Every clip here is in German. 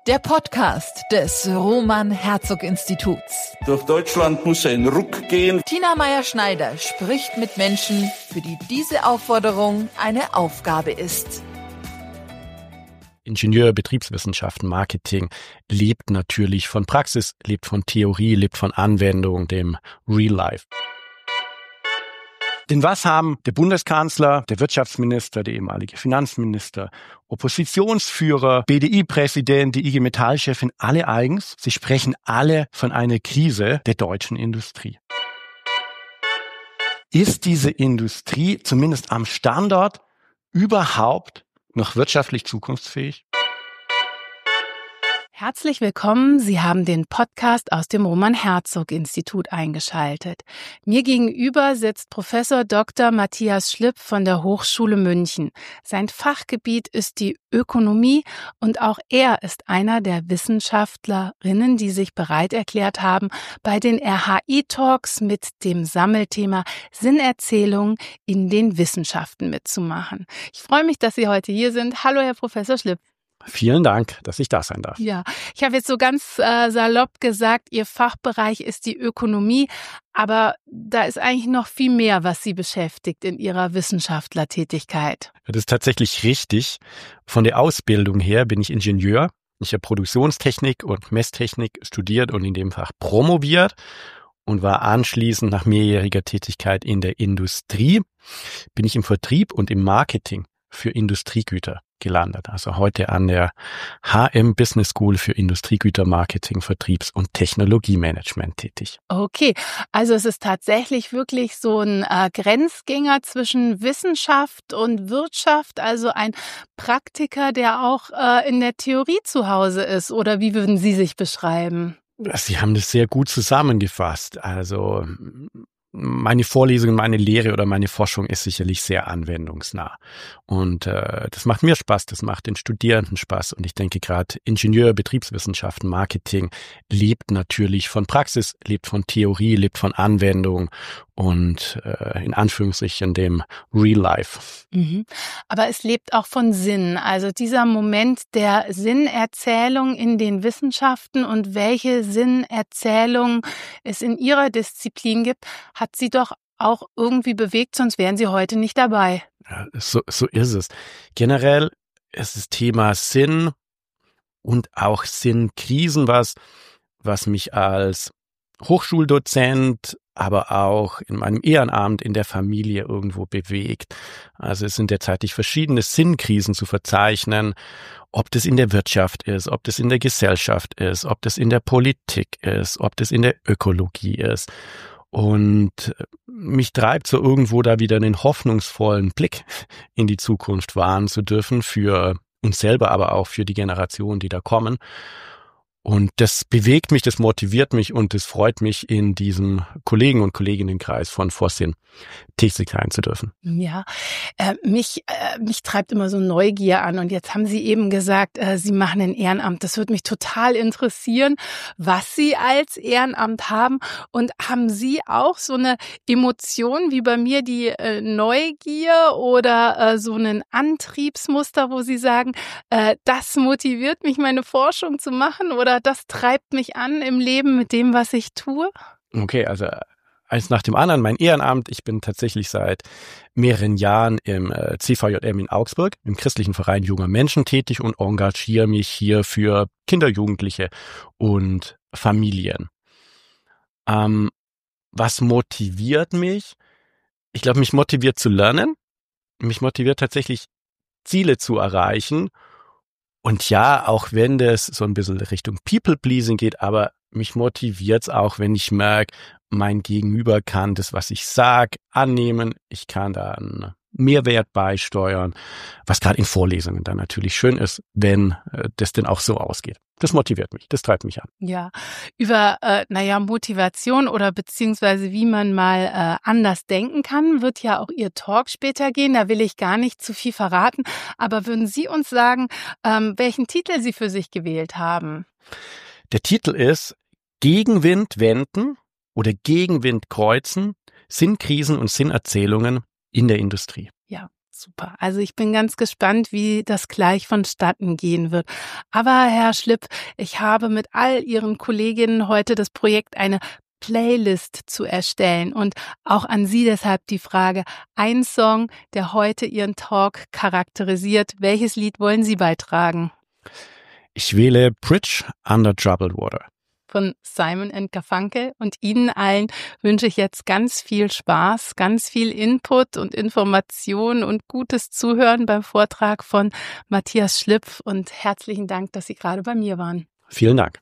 Der Podcast des Roman-Herzog-Instituts. Durch Deutschland muss ein Ruck gehen. Tina Meyer-Schneider spricht mit Menschen, für die diese Aufforderung eine Aufgabe ist. Ingenieur, Betriebswissenschaften, Marketing lebt natürlich von Praxis, lebt von Theorie, lebt von Anwendung, dem Real Life. Denn was haben der Bundeskanzler, der Wirtschaftsminister, der ehemalige Finanzminister, Oppositionsführer, BDI-Präsident, die IG Metall-Chefin alle eigens? Sie sprechen alle von einer Krise der deutschen Industrie. Ist diese Industrie zumindest am Standort überhaupt noch wirtschaftlich zukunftsfähig? Herzlich willkommen. Sie haben den Podcast aus dem Roman-Herzog-Institut eingeschaltet. Mir gegenüber sitzt Professor Dr. Matthias Schlipp von der Hochschule München. Sein Fachgebiet ist die Ökonomie und auch er ist einer der Wissenschaftlerinnen, die sich bereit erklärt haben, bei den RHI-Talks mit dem Sammelthema Sinnerzählung in den Wissenschaften mitzumachen. Ich freue mich, dass Sie heute hier sind. Hallo, Herr Professor Schlipp. Vielen Dank, dass ich da sein darf. Ja, ich habe jetzt so ganz salopp gesagt, Ihr Fachbereich ist die Ökonomie, aber da ist eigentlich noch viel mehr, was Sie beschäftigt in Ihrer Wissenschaftlertätigkeit. Das ist tatsächlich richtig. Von der Ausbildung her bin ich Ingenieur. Ich habe Produktionstechnik und Messtechnik studiert und in dem Fach promoviert und war anschließend nach mehrjähriger Tätigkeit in der Industrie, bin ich im Vertrieb und im Marketing für Industriegüter gelandet. Also heute an der HM Business School für Industriegüter, Marketing, Vertriebs- und Technologiemanagement tätig. Okay, also es ist tatsächlich wirklich so ein Grenzgänger zwischen Wissenschaft und Wirtschaft, also ein Praktiker, der auch in der Theorie zu Hause ist. Oder wie würden Sie sich beschreiben? Sie haben das sehr gut zusammengefasst. Also meine Vorlesung, meine Lehre oder meine Forschung ist sicherlich sehr anwendungsnah. Und das macht mir Spaß, das macht den Studierenden Spaß. Und ich denke gerade Ingenieur, Betriebswissenschaften, Marketing lebt natürlich von Praxis, lebt von Theorie, lebt von Anwendung und in Anführungsstrichen dem Real Life. Mhm. Aber es lebt auch von Sinn. Also dieser Moment der Sinnerzählung in den Wissenschaften und welche Sinnerzählung es in Ihrer Disziplin gibt, hat Sie doch auch irgendwie bewegt, sonst wären Sie heute nicht dabei. Ja, so ist es. Generell ist das Thema Sinn und auch Sinnkrisen was mich als Hochschuldozent, aber auch in meinem Ehrenamt in der Familie irgendwo bewegt. Also es sind derzeit verschiedene Sinnkrisen zu verzeichnen, ob das in der Wirtschaft ist, ob das in der Gesellschaft ist, ob das in der Politik ist, ob das in der Ökologie ist. Und mich treibt so irgendwo da wieder einen hoffnungsvollen Blick in die Zukunft wahren zu dürfen, für uns selber, aber auch für die Generationen, die da kommen. Und das bewegt mich, das motiviert mich und das freut mich, in diesem Kollegen- und Kolleginnenkreis von Vossinn tätig sein zu dürfen. Ja, mich treibt immer so Neugier an. Und jetzt haben Sie eben gesagt, Sie machen ein Ehrenamt. Das würde mich total interessieren, was Sie als Ehrenamt haben. Und haben Sie auch so eine Emotion wie bei mir, die Neugier oder so ein Antriebsmuster, wo Sie sagen, das motiviert mich, meine Forschung zu machen, oder das treibt mich an im Leben mit dem, was ich tue? Okay, also eins nach dem anderen, mein Ehrenamt. Ich bin tatsächlich seit mehreren Jahren im CVJM in Augsburg, im christlichen Verein junger Menschen tätig und engagiere mich hier für Kinder, Jugendliche und Familien. Was motiviert mich? Ich glaube, mich motiviert zu lernen. Mich motiviert tatsächlich, Ziele zu erreichen. Und ja, auch wenn das so ein bisschen Richtung People-Pleasing geht, aber mich motiviert's auch, wenn ich merke, mein Gegenüber kann das, was ich sage, annehmen. Ich kann da einen Mehrwert beisteuern, was gerade in Vorlesungen dann natürlich schön ist, wenn das denn auch so ausgeht. Das motiviert mich, das treibt mich an. Ja, über Motivation oder beziehungsweise wie man mal anders denken kann, wird ja auch Ihr Talk später gehen. Da will ich gar nicht zu viel verraten. Aber würden Sie uns sagen, welchen Titel Sie für sich gewählt haben? Der Titel ist Gegenwind wenden oder Gegenwind kreuzen, Sinnkrisen und Sinnerzählungen in der Industrie. Ja, Super. Also ich bin ganz gespannt, wie das gleich vonstatten gehen wird. Aber Herr Schlipp, ich habe mit all Ihren Kolleginnen heute das Projekt, eine Playlist zu erstellen. Und auch an Sie deshalb die Frage, ein Song, der heute Ihren Talk charakterisiert. Welches Lied wollen Sie beitragen? Ich wähle Bridge Under Troubled Water von Simon & Garfunkel. Und Ihnen allen wünsche ich jetzt ganz viel Spaß, ganz viel Input und Information und gutes Zuhören beim Vortrag von Matthias Schlipp. Und herzlichen Dank, dass Sie gerade bei mir waren. Vielen Dank.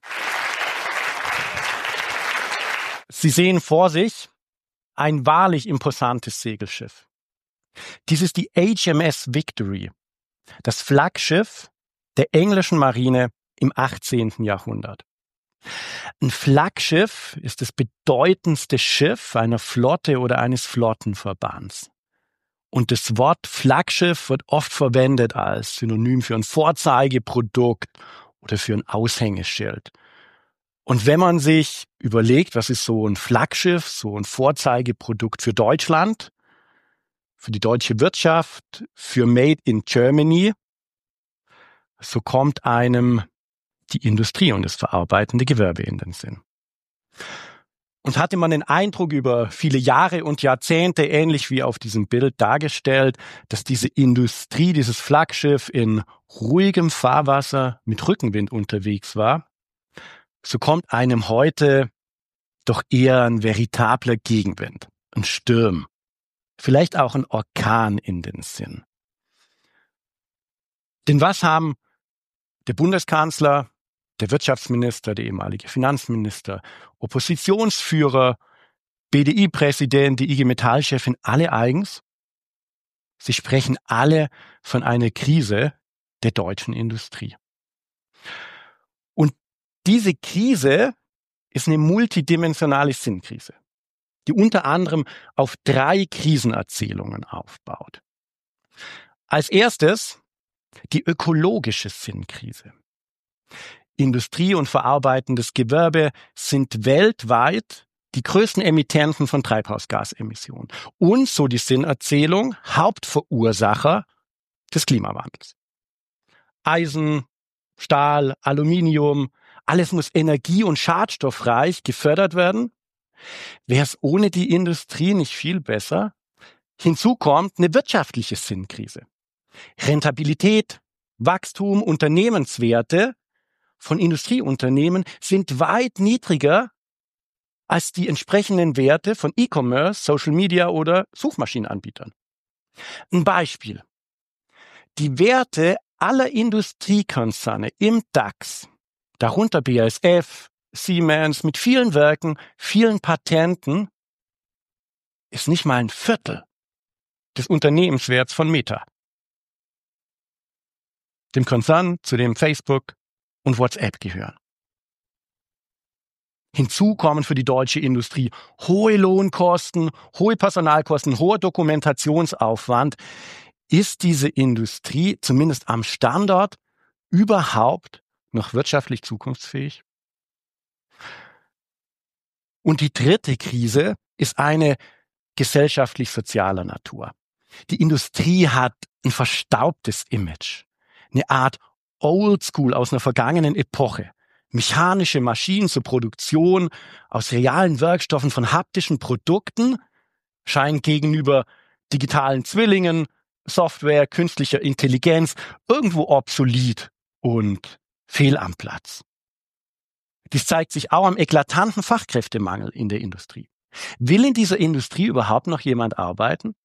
Sie sehen vor sich ein wahrlich imposantes Segelschiff. Dies ist die HMS Victory, das Flaggschiff der englischen Marine im 18. Jahrhundert. Ein Flaggschiff ist das bedeutendste Schiff einer Flotte oder eines Flottenverbands. Und das Wort Flaggschiff wird oft verwendet als Synonym für ein Vorzeigeprodukt oder für ein Aushängeschild. Und wenn man sich überlegt, was ist so ein Flaggschiff, so ein Vorzeigeprodukt für Deutschland, für die deutsche Wirtschaft, für Made in Germany, so kommt einem die Industrie und das verarbeitende Gewerbe in den Sinn. Und hatte man den Eindruck über viele Jahre und Jahrzehnte, ähnlich wie auf diesem Bild dargestellt, dass diese Industrie, dieses Flaggschiff in ruhigem Fahrwasser mit Rückenwind unterwegs war, so kommt einem heute doch eher ein veritabler Gegenwind, ein Sturm, vielleicht auch ein Orkan in den Sinn. Denn was haben der Bundeskanzler, der Wirtschaftsminister, der ehemalige Finanzminister, Oppositionsführer, BDI-Präsident, die IG Metall-Chefin alle eigens? Sie sprechen alle von einer Krise der deutschen Industrie. Und diese Krise ist eine multidimensionale Sinnkrise, die unter anderem auf 3 Krisenerzählungen aufbaut. Als erstes die ökologische Sinnkrise. Industrie und verarbeitendes Gewerbe sind weltweit die größten Emittenten von Treibhausgasemissionen und, so die Sinnerzählung, Hauptverursacher des Klimawandels. Eisen, Stahl, Aluminium, alles muss energie- und schadstoffreich gefördert werden. Wäre es ohne die Industrie nicht viel besser? Hinzu kommt eine wirtschaftliche Sinnkrise. Rentabilität, Wachstum, Unternehmenswerte von Industrieunternehmen sind weit niedriger als die entsprechenden Werte von E-Commerce, Social Media oder Suchmaschinenanbietern. Ein Beispiel. Die Werte aller Industriekonzerne im DAX, darunter BASF, Siemens mit vielen Werken, vielen Patenten, ist nicht mal ein Viertel des Unternehmenswerts von Meta, dem Konzern, zu dem Facebook und WhatsApp gehören. Hinzu kommen für die deutsche Industrie hohe Lohnkosten, hohe Personalkosten, hoher Dokumentationsaufwand. Ist diese Industrie zumindest am Standort überhaupt noch wirtschaftlich zukunftsfähig? Und die dritte Krise ist eine gesellschaftlich-sozialer Natur. Die Industrie hat ein verstaubtes Image, eine Art Oldschool aus einer vergangenen Epoche. Mechanische Maschinen zur Produktion aus realen Werkstoffen von haptischen Produkten scheinen gegenüber digitalen Zwillingen, Software, künstlicher Intelligenz irgendwo obsolet und fehl am Platz. Dies zeigt sich auch am eklatanten Fachkräftemangel in der Industrie. Will in dieser Industrie überhaupt noch jemand arbeiten?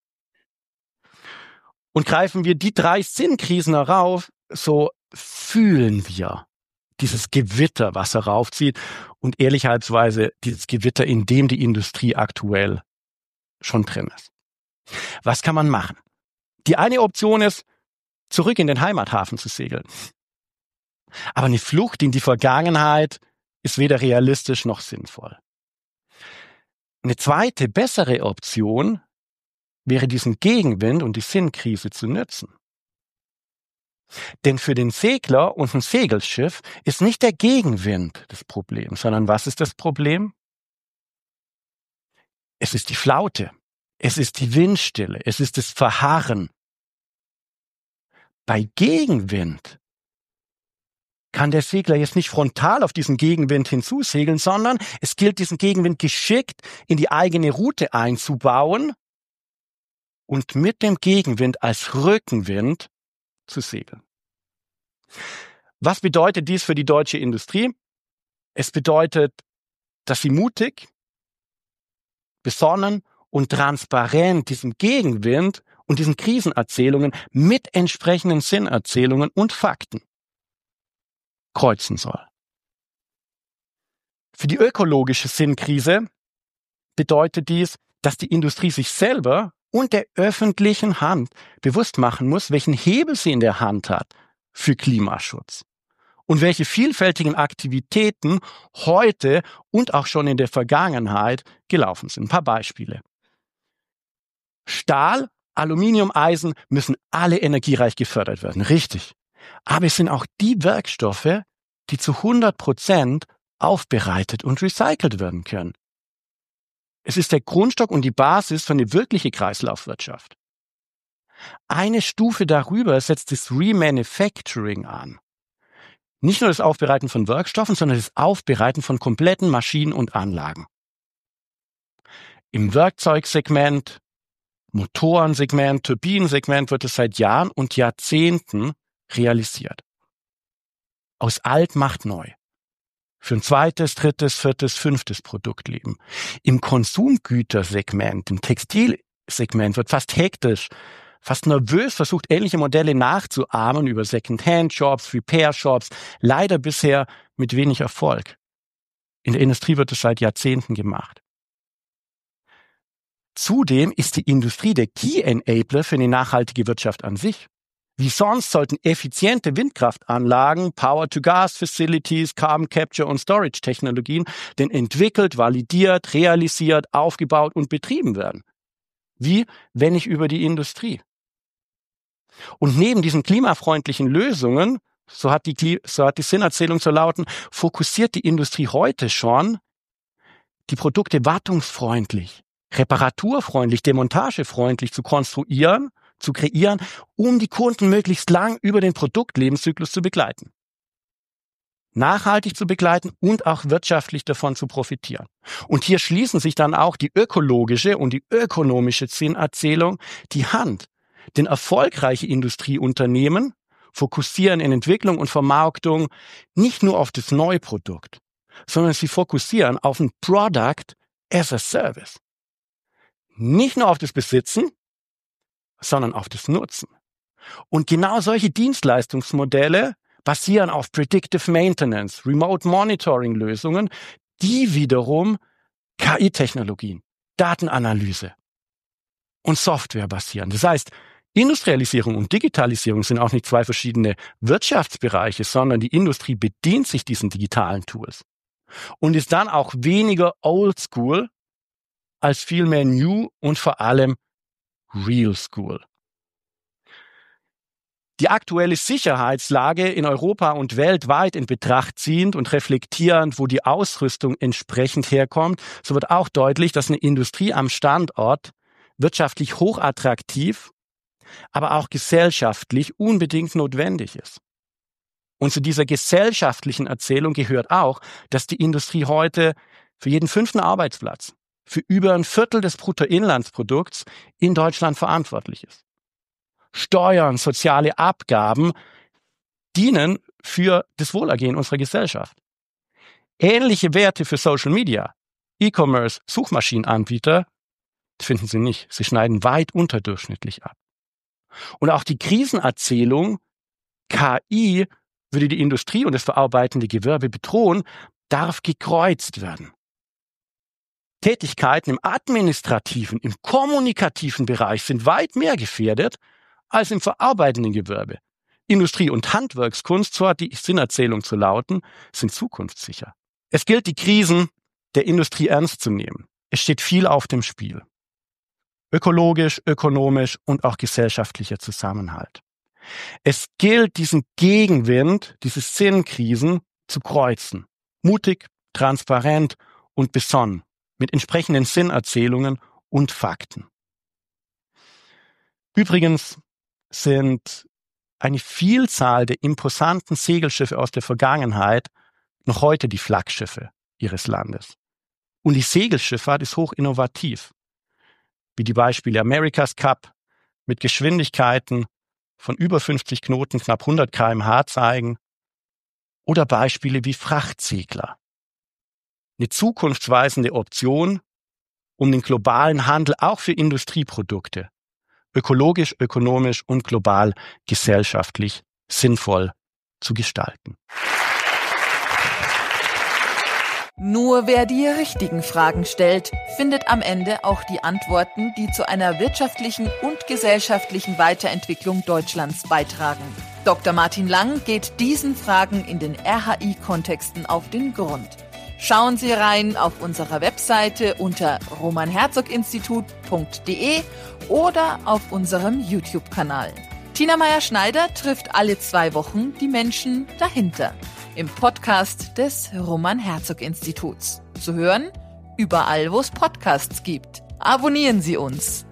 Und greifen wir die 3 Sinnkrisen herauf, so fühlen wir dieses Gewitter, was heraufzieht und ehrlicherweise dieses Gewitter, in dem die Industrie aktuell schon drin ist. Was kann man machen? Die eine Option ist, zurück in den Heimathafen zu segeln. Aber eine Flucht in die Vergangenheit ist weder realistisch noch sinnvoll. Eine zweite, bessere Option wäre, diesen Gegenwind und die Sinnkrise zu nutzen. Denn für den Segler und ein Segelschiff ist nicht der Gegenwind das Problem, sondern was ist das Problem? Es ist die Flaute, es ist die Windstille, es ist das Verharren, Bei Gegenwind kann der Segler jetzt nicht frontal auf diesen Gegenwind hinzusegeln, sondern es gilt, diesen Gegenwind geschickt in die eigene Route einzubauen und mit dem Gegenwind als Rückenwind zu segeln. Was bedeutet dies für die deutsche Industrie? Es bedeutet, dass sie mutig, besonnen und transparent diesen Gegenwind und diesen Krisenerzählungen mit entsprechenden Sinnerzählungen und Fakten kreuzen soll. Für die ökologische Sinnkrise bedeutet dies, dass die Industrie sich selber und der öffentlichen Hand bewusst machen muss, welchen Hebel sie in der Hand hat für Klimaschutz und welche vielfältigen Aktivitäten heute und auch schon in der Vergangenheit gelaufen sind. Ein paar Beispiele. Stahl, Aluminium, Eisen müssen alle energiereich gefördert werden. Richtig. Aber es sind auch die Werkstoffe, die zu 100% aufbereitet und recycelt werden können. Es ist der Grundstock und die Basis für eine wirkliche Kreislaufwirtschaft. Eine Stufe darüber setzt das Remanufacturing an. Nicht nur das Aufbereiten von Werkstoffen, sondern das Aufbereiten von kompletten Maschinen und Anlagen. Im Werkzeugsegment, Motorensegment, Turbinensegment wird es seit Jahren und Jahrzehnten realisiert. Aus alt macht neu. Für ein zweites, drittes, viertes, fünftes Produktleben. Im Konsumgütersegment, im Textilsegment wird fast hektisch, fast nervös versucht, ähnliche Modelle nachzuahmen über Second-Hand-Shops, Repair-Shops, leider bisher mit wenig Erfolg. In der Industrie wird es seit Jahrzehnten gemacht. Zudem ist die Industrie der Key-Enabler für eine nachhaltige Wirtschaft an sich. Wie sonst sollten effiziente Windkraftanlagen, Power-to-Gas-Facilities, Carbon Capture und Storage-Technologien denn entwickelt, validiert, realisiert, aufgebaut und betrieben werden. Wie, wenn nicht über die Industrie? Und neben diesen klimafreundlichen Lösungen, so hat die Sinnerzählung zu lauten, fokussiert die Industrie heute schon, die Produkte wartungsfreundlich, reparaturfreundlich, demontagefreundlich zu konstruieren, zu kreieren, um die Kunden möglichst lang über den Produktlebenszyklus zu begleiten. Nachhaltig zu begleiten und auch wirtschaftlich davon zu profitieren. Und hier schließen sich dann auch die ökologische und die ökonomische Sinnerzählung die Hand. Denn erfolgreiche Industrieunternehmen fokussieren in Entwicklung und Vermarktung nicht nur auf das Neuprodukt, sondern sie fokussieren auf ein Product as a Service. Nicht nur auf das Besitzen, sondern auf das Nutzen. Und genau solche Dienstleistungsmodelle basieren auf Predictive Maintenance, Remote Monitoring Lösungen, die wiederum KI-Technologien, Datenanalyse und Software basieren. Das heißt, Industrialisierung und Digitalisierung sind auch nicht zwei verschiedene Wirtschaftsbereiche, sondern die Industrie bedient sich diesen digitalen Tools und ist dann auch weniger oldschool als vielmehr new und vor allem real school. Die aktuelle Sicherheitslage in Europa und weltweit in Betracht ziehend und reflektierend, wo die Ausrüstung entsprechend herkommt, so wird auch deutlich, dass eine Industrie am Standort wirtschaftlich hochattraktiv, aber auch gesellschaftlich unbedingt notwendig ist. Und zu dieser gesellschaftlichen Erzählung gehört auch, dass die Industrie heute für jeden 5. Arbeitsplatz, für über ein Viertel des Bruttoinlandsprodukts in Deutschland verantwortlich ist. Steuern, soziale Abgaben dienen für das Wohlergehen unserer Gesellschaft. Ähnliche Werte für Social Media, E-Commerce, Suchmaschinenanbieter finden Sie nicht. Sie schneiden weit unterdurchschnittlich ab. Und auch die Krisenerzählung, KI würde die Industrie und das verarbeitende Gewerbe bedrohen, darf gekreuzt werden. Tätigkeiten im administrativen, im kommunikativen Bereich sind weit mehr gefährdet als im verarbeitenden Gewerbe. Industrie- und Handwerkskunst, so hat die Sinnerzählung zu lauten, sind zukunftssicher. Es gilt, die Krisen der Industrie ernst zu nehmen. Es steht viel auf dem Spiel. Ökologisch, ökonomisch und auch gesellschaftlicher Zusammenhalt. Es gilt, diesen Gegenwind, diese Sinnkrisen zu kreuzen. Mutig, transparent und besonnen, mit entsprechenden Sinnerzählungen und Fakten. Übrigens sind eine Vielzahl der imposanten Segelschiffe aus der Vergangenheit noch heute die Flaggschiffe ihres Landes. Und die Segelschifffahrt ist hoch innovativ, wie die Beispiele America's Cup mit Geschwindigkeiten von über 50 Knoten, knapp 100 km/h zeigen, oder Beispiele wie Frachtsegler. Eine zukunftsweisende Option, um den globalen Handel auch für Industrieprodukte ökologisch, ökonomisch und global gesellschaftlich sinnvoll zu gestalten. Nur wer die richtigen Fragen stellt, findet am Ende auch die Antworten, die zu einer wirtschaftlichen und gesellschaftlichen Weiterentwicklung Deutschlands beitragen. Dr. Martin Lang geht diesen Fragen in den RHI-Kontexten auf den Grund. Schauen Sie rein auf unserer Webseite unter roman-herzog-institut.de oder auf unserem YouTube-Kanal. Tina Meyer-Schneider trifft alle 2 Wochen die Menschen dahinter im Podcast des Roman-Herzog-Instituts. Zu hören überall, wo es Podcasts gibt. Abonnieren Sie uns.